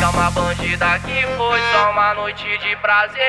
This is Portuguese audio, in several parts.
é uma bandida que foi só uma noite de prazer.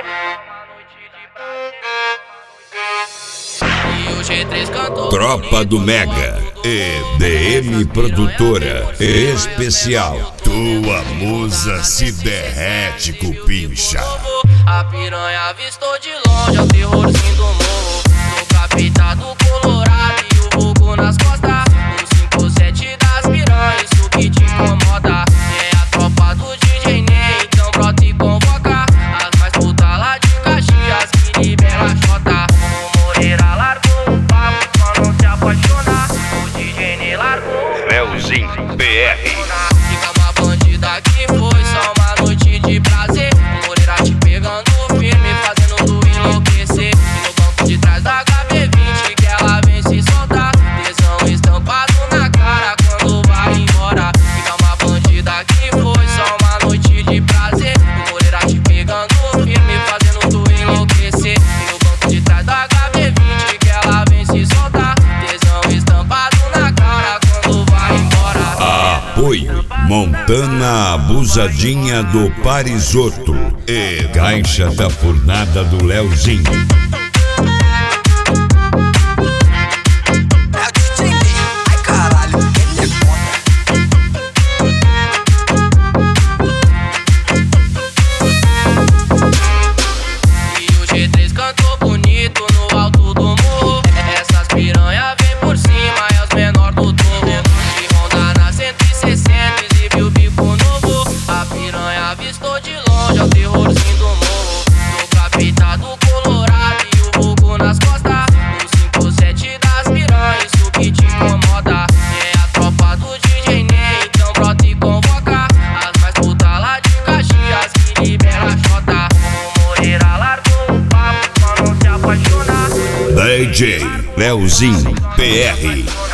E o G3 cantou. Tropa do Mega, EDM Produtora Especial. Tua musa se derrete, cupincha. A piranha avistou de longe, é o terrorzinho do morro. No capitado colorado e o vulgo nas costas. O 57 das piranhas, isso que te incomoda. É a tropa do DJ Ney, então brota e convoca as mais putas lá de Caxias que libera a xota. O Moreira largou um papo pra não se apaixonar. O DJ Ney largou Leozinho PR. Fica uma bandida que foi só uma noite de prazer. O Moreira te pegando firme, fazendo tu enlouquecer. E no banco de trás da HB20 que ela vem se soltar. Tesão estampado na cara quando vai embora. Fica uma bandida que foi só uma noite de prazer. O Moreira te pegando firme, fazendo tu enlouquecer. E no banco de trás da HB20 que ela vem se soltar. Tesão estampado na cara quando vai embora. Apoio Montana Abusadinha do Parisotto e Caixa da Fornada do Leozinho. E o G3 cantou bonito no alto do morro. Essas piranha vem por cima, é os menor do torro. De Honda na 160, exibiu o bico novo. A piranha avistou de longe, é o terrorzinho do morro. No capitado colorado e o vulgo nas costas. O 57 das piranhas, isso que te incomoda. É a tropa do DJ Ney, então brota e convoca as mais putas lá de Caxias que libera a xota. O Moreira largou um papo pra não se apaixonar. DJ Leozinho PR.